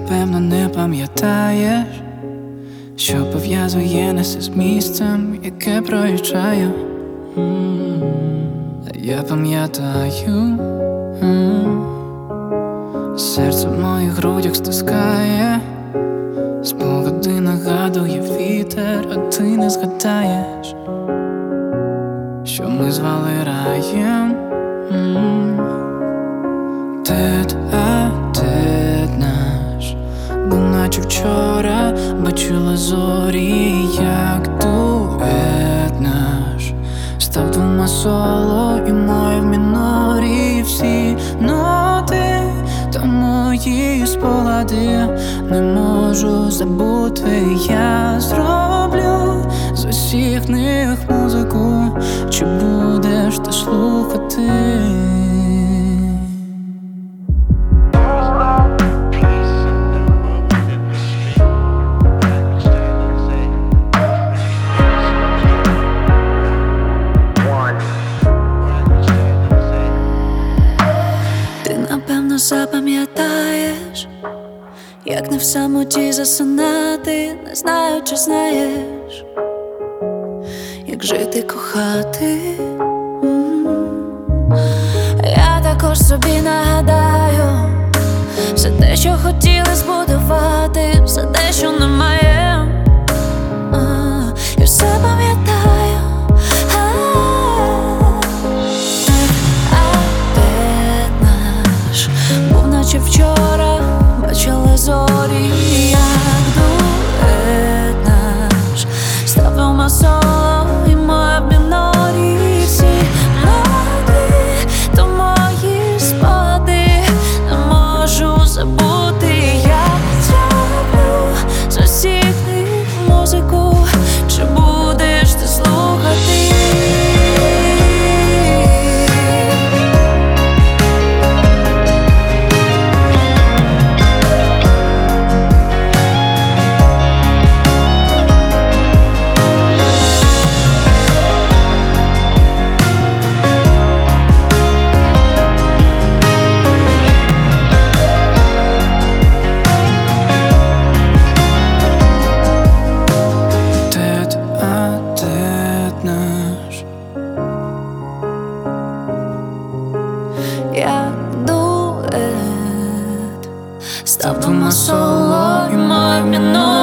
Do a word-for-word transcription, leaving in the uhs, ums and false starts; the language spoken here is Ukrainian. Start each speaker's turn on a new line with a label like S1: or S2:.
S1: напевно не пам'ятаєш, що пов'язує нас із місцем, яке проїжджаю. Я пам'ятаю, серце в моїх грудях стискає, спогади нагадує вітер, а ти не згадаєш, що ми звали раєм. Дед, а дед наш був наче вчора, бачила зорі, як дует наш став двома соло і моє в мінорі. Всі ноти та мої спогади не можу забути. Я зроблю з усіх них музику, чи будеш ти слухати?
S2: Напевно запам'ятаєш, як не в самоті засинати, не знаю, чи знаєш, як жити, кохати. М-м-м. Я також собі нагадаю все те, що хотіли збудувати, все те, що немає, а, і все пам'ятаю. Наче вчора бачила зорі, як дует наш став дома соло і моє в мінорі. Всі ноти то мої спогади не можу забути. Я зроблю з усіх них музику, чи будеш ти слухати? Як дует став двома соло і моє в мінорі.